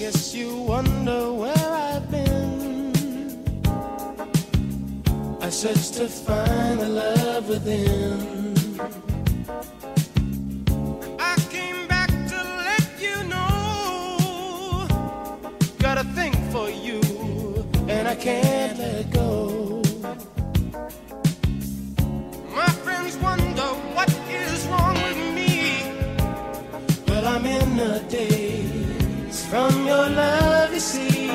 Guess you wonder where I've been. I searched to find the love within.